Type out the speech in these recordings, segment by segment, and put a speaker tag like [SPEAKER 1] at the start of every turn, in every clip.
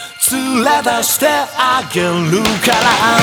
[SPEAKER 1] 連れ出してあげるから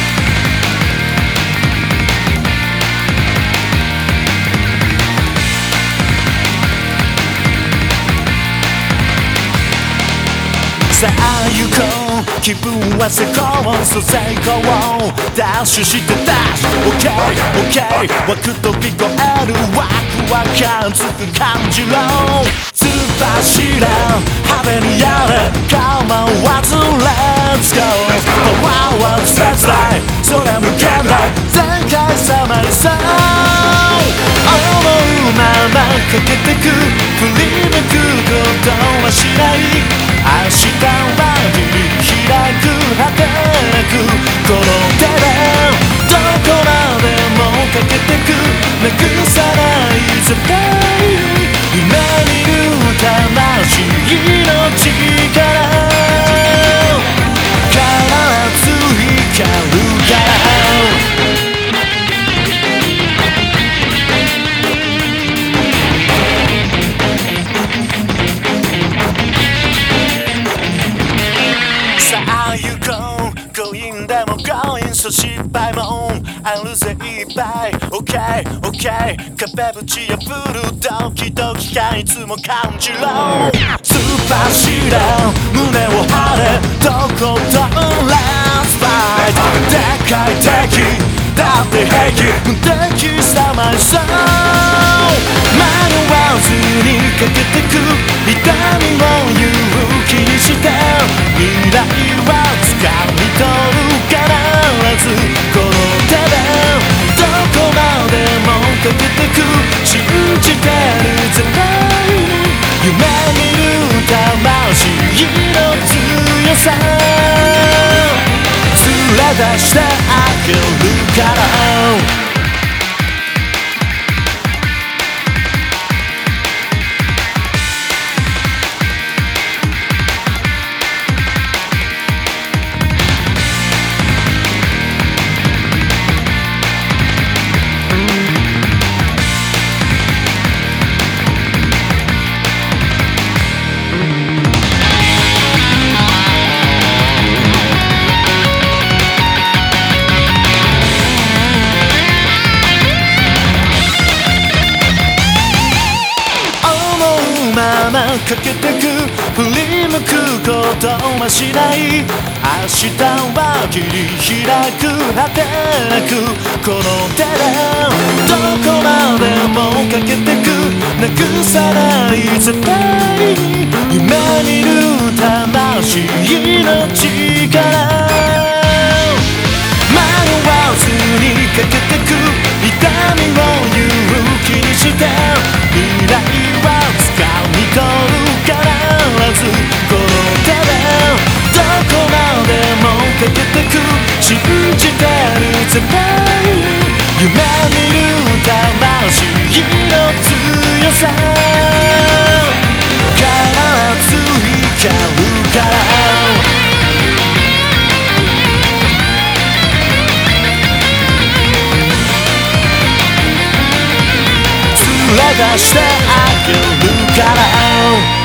[SPEAKER 1] さあ行こう気分は成功そう成功ダッシュしてダッシュ OKOK 枠飛び越えるワクワク感づく感じろ突っ走れ派手にやれ構わず Let's go パワーは絶対それ無限大全開さまりさ思うままかけてく振り向くことはしない明日は切り開く果てなくこの手でどこまでもかけてくなくさない絶対夢見る魂の力必ず光るからでも強引さ失敗もある精一杯 OKOK 壁ぶち破るドキドキ感いつも感じろスーパーシーラー胸を張れとことん Let's fight でかい敵だって平気無敵さまいそう迷わずにかけてく痛みを勇気にして未来は掴み取る必ずこの手でどこまでもかけてく信じてる絶対に夢見る魂の強さ連れ出してあげるからかけてく振り向くことはしない明日は切り開く果てなくこの手でどこまでもかけてくなくさない絶対に夢見る魂の力迷わずにかけてく痛みを勇気にして未来は掴み取る必ずこの手でどこまでもかけてく信じてる絶対に夢見る魂の強さ必ず光るから連れ出してあげるから